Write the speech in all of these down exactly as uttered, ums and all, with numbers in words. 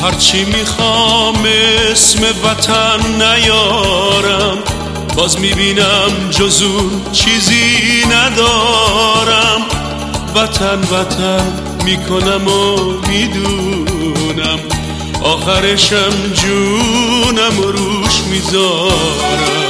هرچی میخوام اسم وطن نیارم، باز میبینم جز اون چیزی ندارم. وطن وطن میکنم و میدونم، آخرشم جونم و روش میذارم.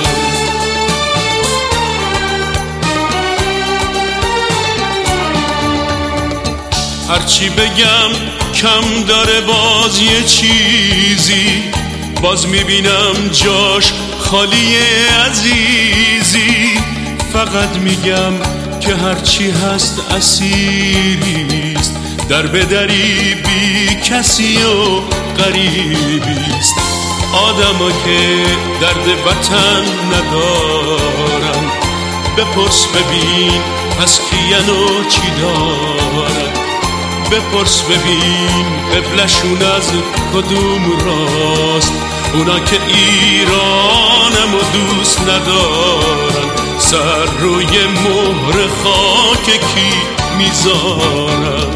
هرچی بگم کم داره باز یه چیزی، باز میبینم جاش خالی عزیزی. فقط میگم که هرچی هست اسیریست، در بدری بی کسی و غریبیست. آدما که درد وطن ندارن، بپرس ببین پس کین و چی دارن. بپرس ببین قبلشون از کدوم راست، اونا که ایرانم و دوست ندارن، سر روی مهر خاک کی میذارن.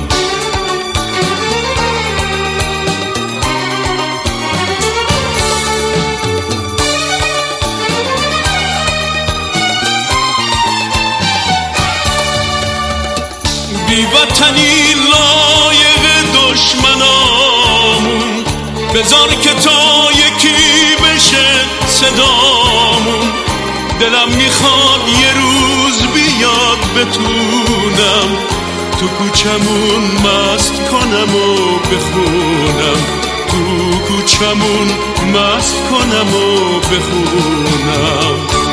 بی وطنی لایق دشمنامون، بذار که تا یکی بشه صدامون. دلم میخواد یه روز بیاد بتونم، تو کوچمون مست کنم و بخونم. تو کوچمون مست کنم و بخونم.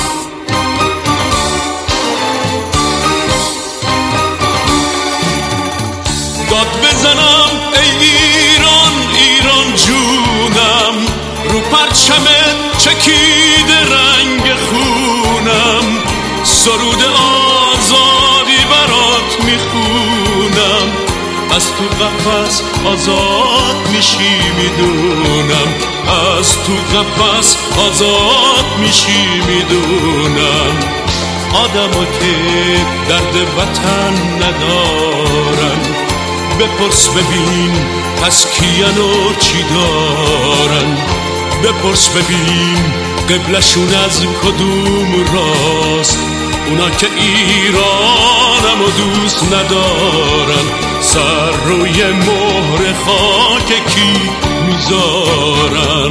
داد بزنم ای ایران ایران جونم، رو پرچمت چکیده رنگ خونم. سرود آزادی برات میخونم، از تو قفس آزاد میشی میدونم. از تو قفس آزاد میشی میدونم. آدما که درد وطن ندارن، بپرس ببین پس کین و چی دارن. بپرس ببین قبلشون از کدوم راست، اونا که ایرانم و دوست ندارن، سر روی مهر خاک کی میذارن.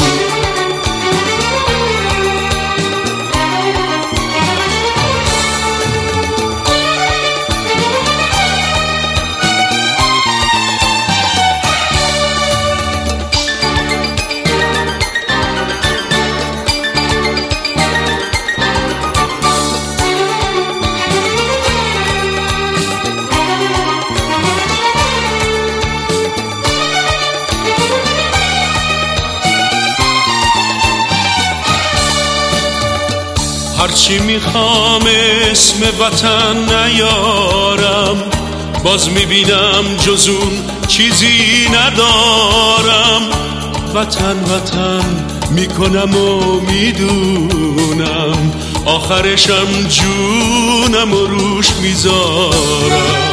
هرچی میخوام اسم وطن نیارم، باز میبینم جز اون چیزی ندارم. وطن وطن میکنم و میدونم، آخرشم جونم و روش میذارم.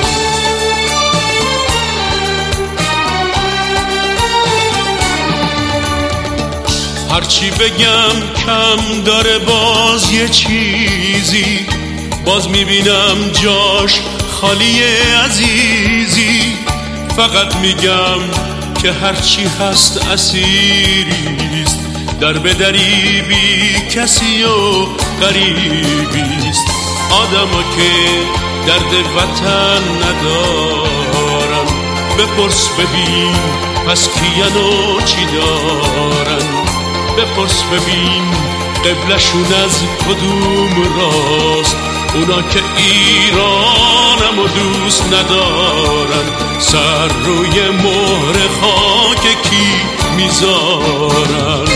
هرچی بگم کم داره باز یه چیزی، باز میبینم جاش خالی عزیزی. فقط میگم که هرچی هست اسیریست، در بدری بی کسی و غریبیست. آدما که درد وطن ندارن، بپرس ببین پس کین و چی دارن. بپرس ببین قبلشون از کدوم راست، اونا که ایرانم و دوست ندارن، سر روی مهر خاک کی میذارن.